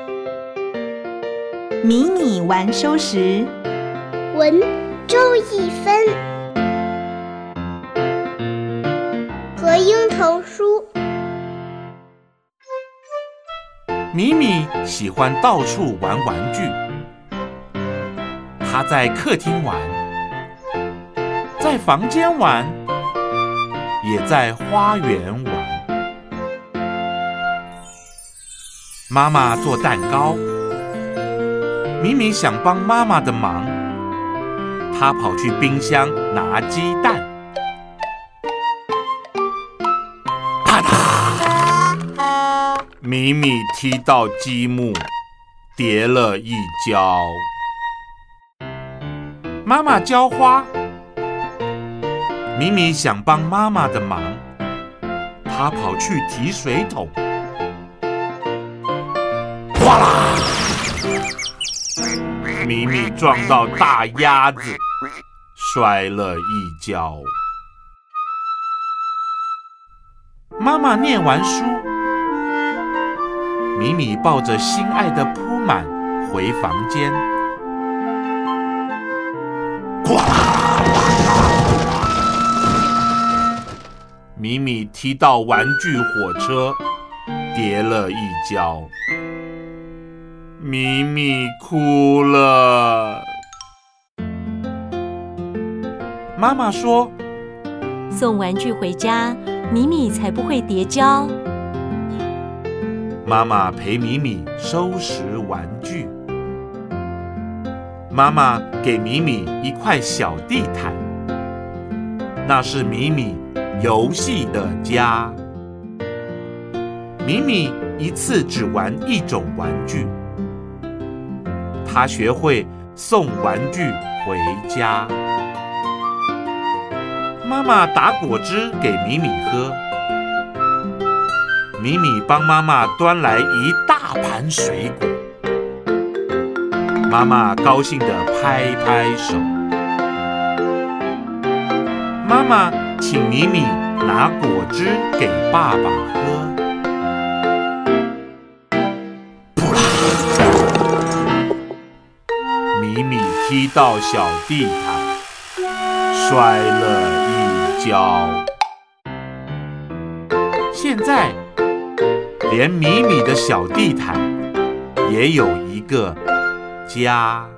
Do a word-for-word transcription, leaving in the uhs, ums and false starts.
迷你玩收拾， 文周一芬，和樱桃书。 米米喜欢到处玩玩具，他在客厅玩，在房间玩，也在花园玩。妈妈做蛋糕，米米想帮妈妈的忙，他跑去冰箱拿鸡蛋。啪嗒！米米踢到积木，跌了一跤。妈妈浇花，米米想帮妈妈的忙，他跑去提水桶。哗啦！米米撞到大鸭子，摔了一跤。妈妈念完书，米米抱着心爱的铺满回房间。哗啦！米米踢到玩具火车，跌了一跤。米米哭了。妈妈说：“ 送玩具回家，米米才不会跌跤。” 妈妈陪米米收拾玩具。妈妈给米米一块小地毯，那是米米游戏的家。米米一次只玩一种玩具，他学会送玩具回家。妈妈打果汁给米米喝，米米帮妈妈端来一大盘水果，妈妈高兴地拍拍手。妈妈请米米拿果汁给爸爸喝。米米踢到小地毯，摔了一跤。现在，连米米的小地毯也有一个家。